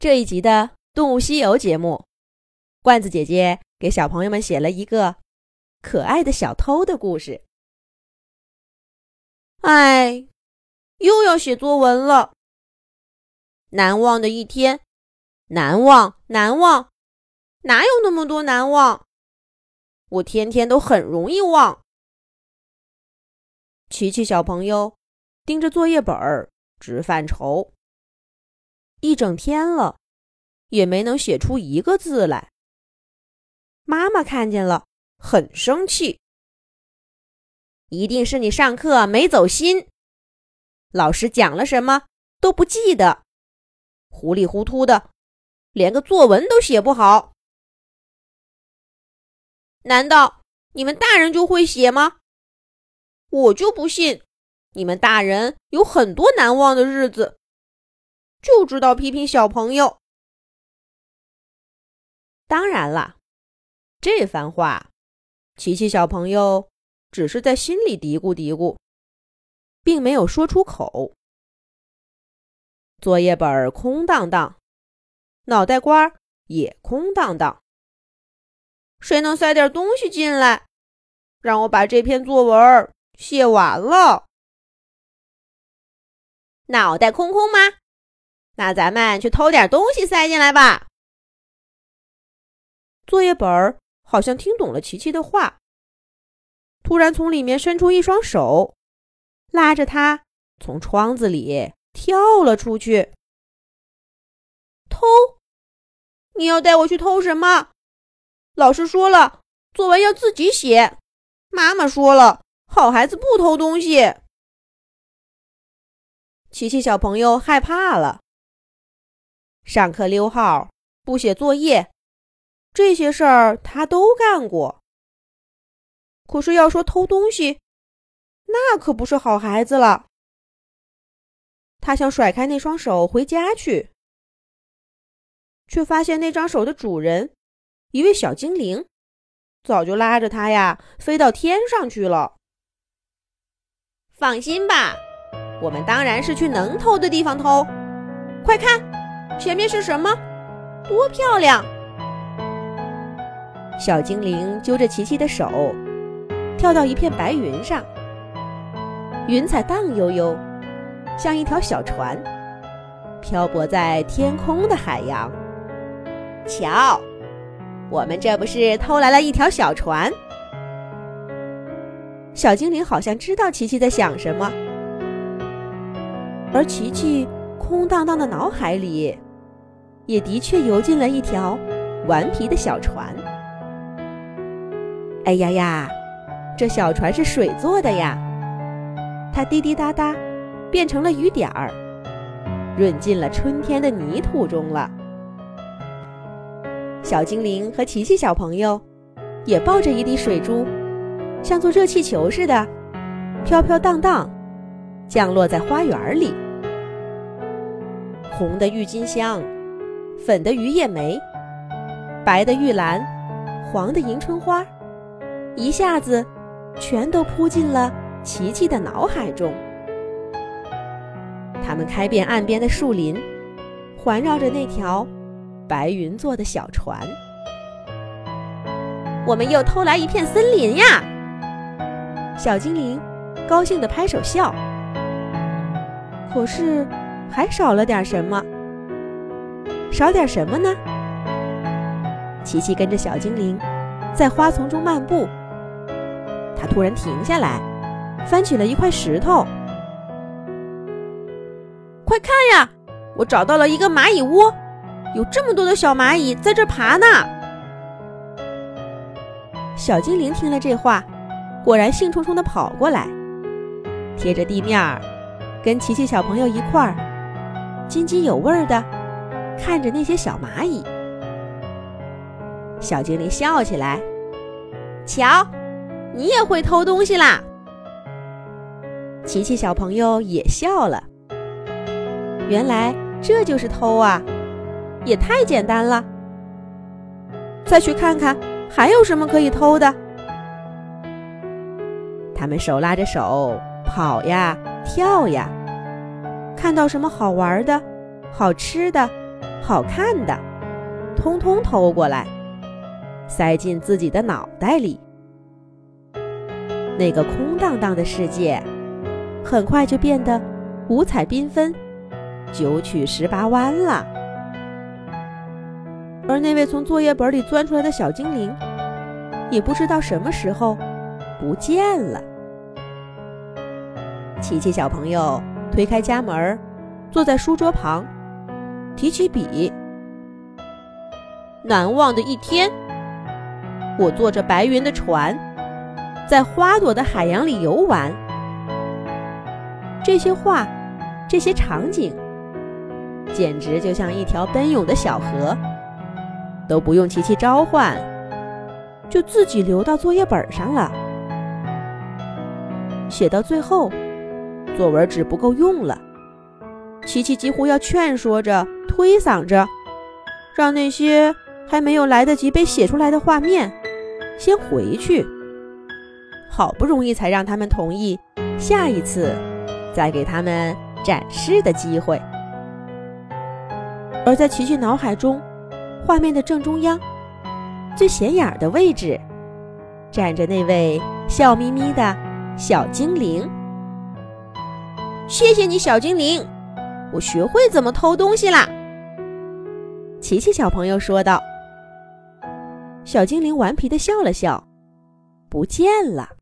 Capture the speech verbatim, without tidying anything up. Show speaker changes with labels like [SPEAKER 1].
[SPEAKER 1] 这一集的《动物西游》节目，罐子姐姐给小朋友们写了一个可爱的小偷的故事。哎，又要写作文了。难忘的一天，难忘，难忘，哪有那么多难忘？我天天都很容易忘。琪琪小朋友盯着作业本儿直犯愁，一整天了，也没能写出一个字来。妈妈看见了，很生气。一定是你上课没走心，老师讲了什么都不记得，糊里糊涂的，连个作文都写不好。难道你们大人就会写吗？我就不信，你们大人有很多难忘的日子，就知道批评小朋友。当然了，这番话，琪琪小朋友只是在心里嘀咕嘀咕，并没有说出口。作业本空荡荡，脑袋瓜也空荡荡。谁能塞点东西进来，让我把这篇作文写完了？脑袋空空吗？那咱们去偷点东西塞进来吧。作业本好像听懂了琪琪的话，突然从里面伸出一双手，拉着他从窗子里跳了出去。偷？你要带我去偷什么？老师说了，作文要自己写。妈妈说了，好孩子不偷东西。琪琪小朋友害怕了。上课溜号，不写作业，这些事儿他都干过。可是要说偷东西，那可不是好孩子了。他想甩开那双手回家去，却发现那张手的主人，一位小精灵，早就拉着他呀飞到天上去了。放心吧，我们当然是去能偷的地方偷。快看，前面是什么？多漂亮！小精灵揪着琪琪的手，跳到一片白云上，云彩荡悠悠，像一条小船，漂泊在天空的海洋。瞧，我们这不是偷来了一条小船？小精灵好像知道琪琪在想什么，而琪琪空荡荡的脑海里，也的确游进了一条顽皮的小船。哎呀呀，这小船是水做的呀，它滴滴答答变成了雨点儿，润进了春天的泥土中了。小精灵和琪琪小朋友也抱着一滴水珠，像坐热气球似的飘飘荡荡降落在花园里。红的郁金香，粉的榆叶梅，白的玉兰，黄的迎春花，一下子全都扑进了琪琪的脑海中。他们开遍岸边的树林，环绕着那条白云做的小船。我们又偷来一片森林呀！小精灵高兴地拍手笑。可是还少了点什么。少点什么呢？琪琪跟着小精灵在花丛中漫步，他突然停下来，翻起了一块石头。快看呀，我找到了一个蚂蚁窝，有这么多的小蚂蚁在这爬呢。小精灵听了这话，果然兴冲冲地跑过来，贴着地面跟琪琪小朋友一块儿津津有味地看着那些小蚂蚁。小精灵笑起来，瞧，你也会偷东西啦。琪琪小朋友也笑了。原来这就是偷啊，也太简单了。再去看看还有什么可以偷的。他们手拉着手跑呀跳呀，看到什么好玩的、好吃的、 好看的，通通偷过来，塞进自己的脑袋里。那个空荡荡的世界很快就变得五彩缤纷，九曲十八弯了。而那位从作业本里钻出来的小精灵，也不知道什么时候不见了。琪琪小朋友推开家门，坐在书桌旁，提起笔。难忘的一天，我坐着白云的船，在花朵的海洋里游玩。这些画，这些场景，简直就像一条奔涌的小河，都不用琪琪召唤，就自己流到作业本上了。写到最后，作文纸不够用了，琪琪几乎要劝说着、推搡着，让那些还没有来得及被写出来的画面先回去。好不容易才让他们同意下一次再给他们展示的机会。而在琪琪脑海中，画面的正中央，最显眼的位置，站着那位笑眯眯的小精灵。谢谢你，小精灵，我学会怎么偷东西啦。琪琪小朋友说道。小精灵顽皮地笑了笑，不见了。